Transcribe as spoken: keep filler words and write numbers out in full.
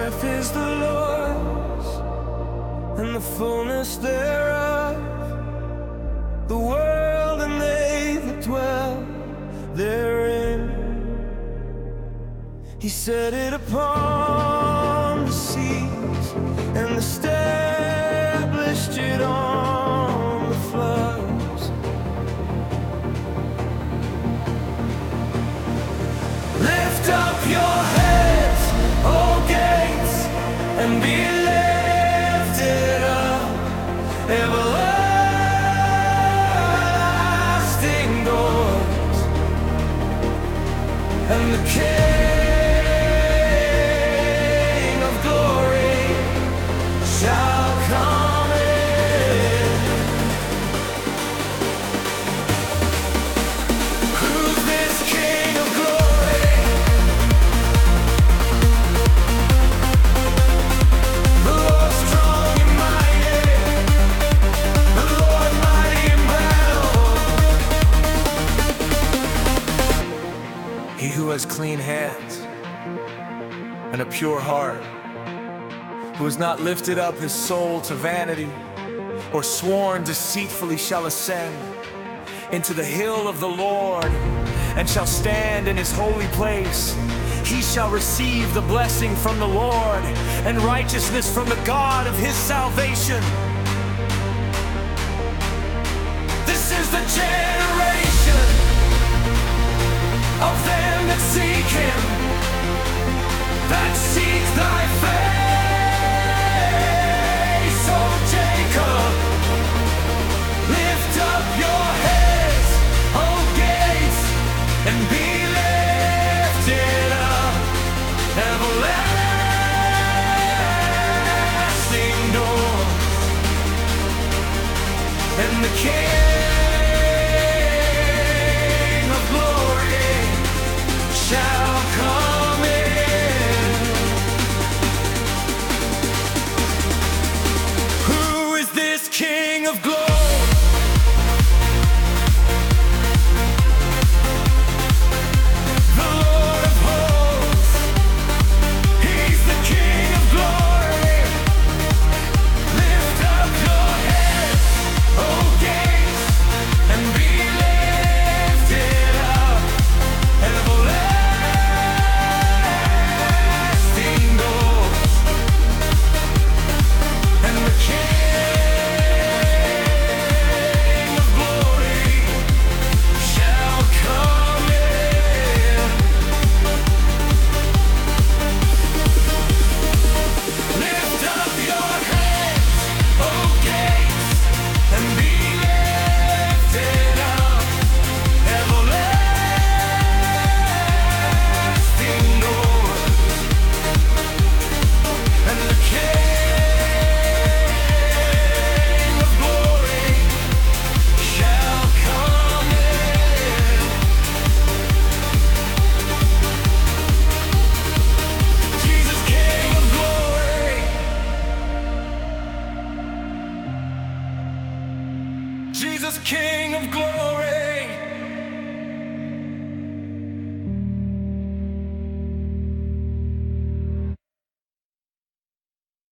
earth is the Lord's, and the fullness thereof, the world and they that dwell therein. He set it upon the seas and established it on the floods. Lift up your heads, O gates, and be lifted up, everlasting doors, and the King of glory shall come in. Who's this King of glory? The Lord strong and mighty, the Lord mighty in battle. He who has clean hands and a pure heart, who has not lifted up his soul to vanity, or sworn deceitfully, shall ascend into the hill of the Lord, and shall stand in his holy place. He shall receive the blessing from the Lord, and righteousness from the God of his salvation. This is the generation of them that seek him, that seek thy face, O Jacob. Lift up your heads, O gates, and be lifted up, everlasting doors, and the King of glory shall come in. Who is this King of glory? The Lord of hosts. He's the King of glory. Lift up your heads, O gates, and be lifted up, everlasting doors, and the King of glory shall come in. Lift up your heads, O gates, and be lifted up, everlasting doors, and the King of glory shall come in. Jesus, King of glory. Jesus, King of glory.